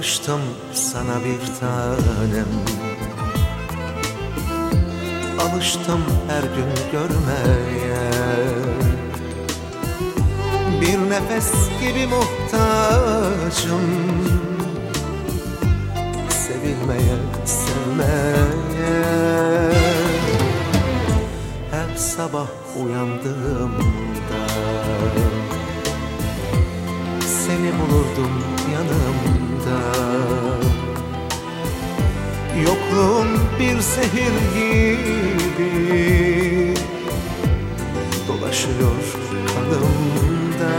Alıştım sana bir tanem, alıştım her gün görmeye. Bir nefes gibi muhtacım, sevilmeye, sevmeye. Her sabah uyandığımda seni bulurdum yanımda. Yokluğun bir zehir gibi dolaşıyor kanımda.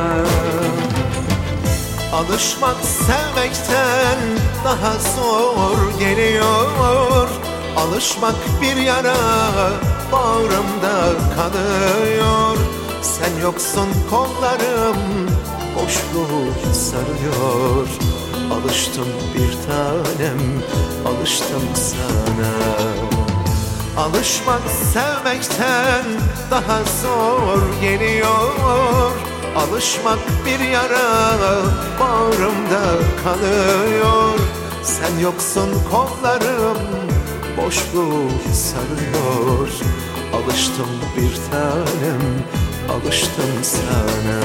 Alışmak sevmekten daha zor geliyor. Alışmak bir yara bağrımda kanıyor. Sen yoksun kollarım boşluğu sarıyor. Alıştım bir tanem, alıştım sana. Alışmak sevmekten daha zor geliyor. Alışmak bir yara bağrımda kanıyor. Sen yoksun kollarım boşluğu sarıyor. Alıştım bir tanem, alıştım sana.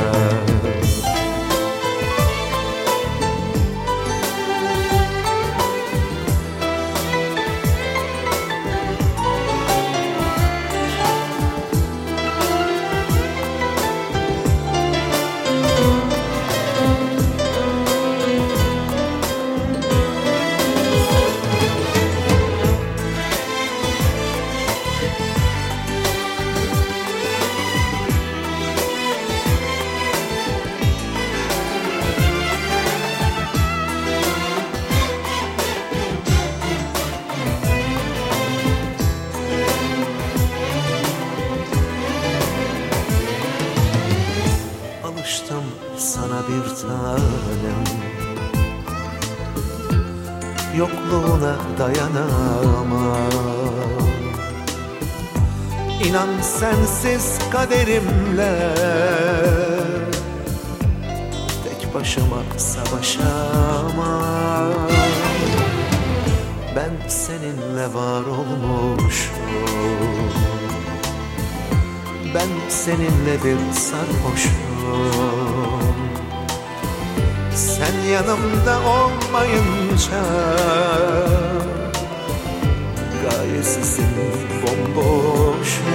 Alıştım sana bir tanem, yokluğuna dayanamam. İnan sensiz kaderimle tek başıma savaşamam. Ben seninle var olmuşum, ben seninle bir sarhoşum. Sen yanımda olmayınca gayesizim, bomboşum.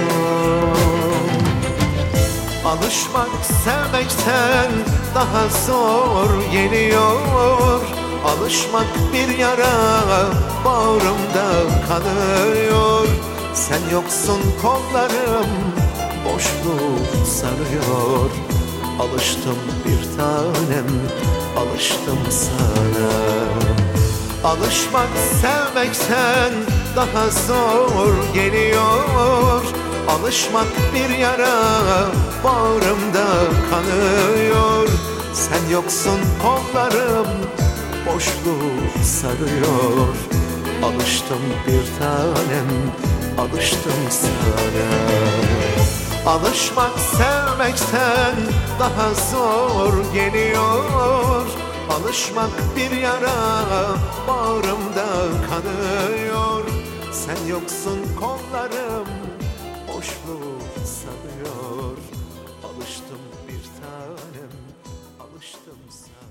Alışmak sevmekten daha zor geliyor. Alışmak bir yara bağrımda kanıyor. Sen yoksun kollarım boşluğu sarıyor. Alıştım bir tanem, alıştım sana. Alışmak sevmekten daha zor geliyor. Alışmak bir yara bağrımda kanıyor. Sen yoksun kollarım boşluğu sarıyor. Alıştım bir tanem, alıştım sana. Alışmak sevmekten daha zor geliyor. Alışmak bir yara bağrımda kanıyor. Sen yoksun kollarım boşluğu sarıyor. Alıştım bir tanem, alıştım sana.